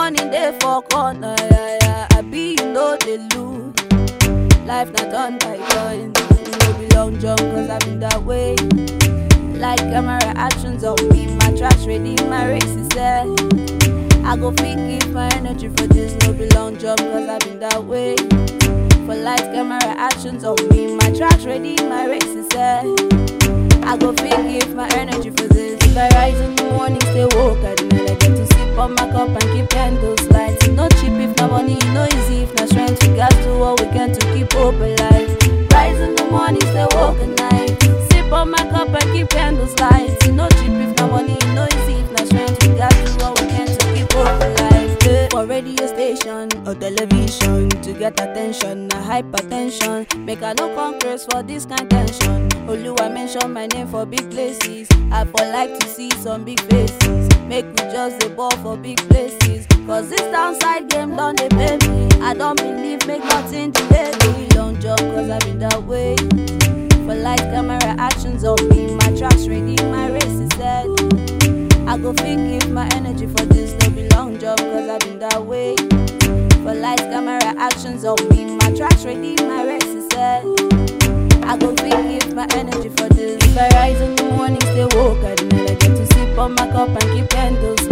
morning they for corner, yeah, yeah. I be you know they lose. Life not done by turn. You know be long jump cause I've been that way. Like camera actions on me, my tracks ready, my race is set. I go fit give my energy for this, no be long jump cause I've been that way. For light camera actions on me, my tracks ready, my race is set. I go fit give my energy for this. If I rise in the morning, stay woke at night, I get to sip on my cup and keep candles light. No cheap if no money, no easy if no strength. We got to do what we can to keep hope alive. Rise in the morning, stay woke at night. Sip on my cup and keep candles light. No cheap if no money, no easy if no strength. We got to do what we can to keep hope alive. For radio station or television to get attention, a hypertension. Make a no conquest for this kind tension. Oluwa mention my name for big places. I for like to see some big faces. Make we just the ball for big places. Cause this downside game done they pay me. I don't believe make nothing delay me. Long jump cause I've been that way. For light camera actions on me, my tracks ready, my race is set. I go fit give my energy for this, no be long jump cause I've been that way. For light camera actions on me, my tracks ready, my race is set. I go fit give my energy for this. If I rise in the morning, stay woke at night, I get to sip on my cup and keep candles